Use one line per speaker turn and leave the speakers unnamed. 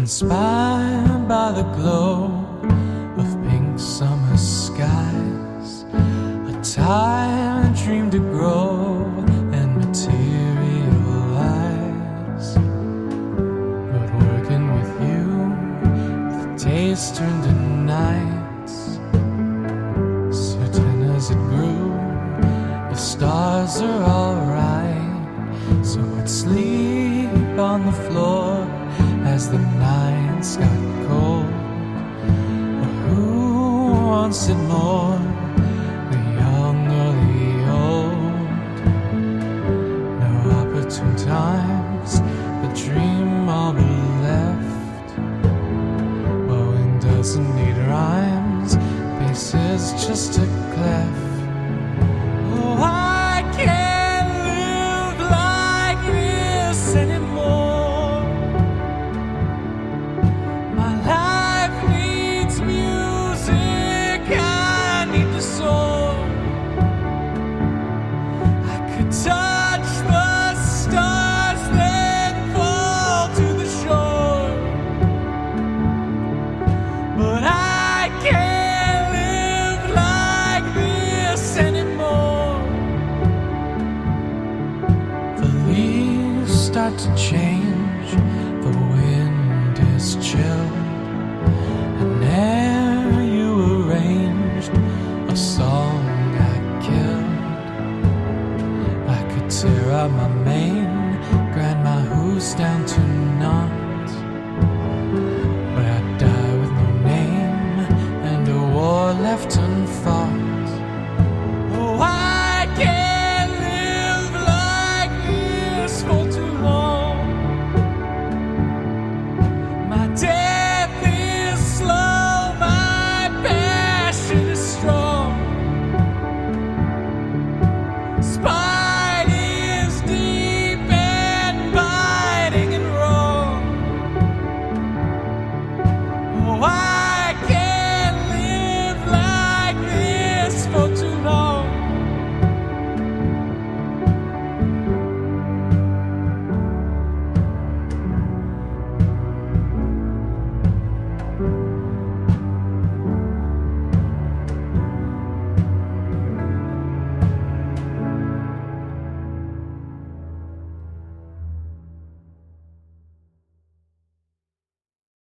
inspired by the glow of pink summer skies, a time dream to grow and materialize. But working with you, the days turned to nights. Certain as it grew, the stars are alright. So I'd sleep on the floor as the nights got cold. But who wants it more, the young or the old? No opportune times, the dream all but left. Bowing doesn't need rhymes, bass is just a clef. Oh, I can't live like this anymore. My life needs music, I need to soar. I could touch the stars, then fall to the shore. But I can't live like this anymore. The leaves start to change,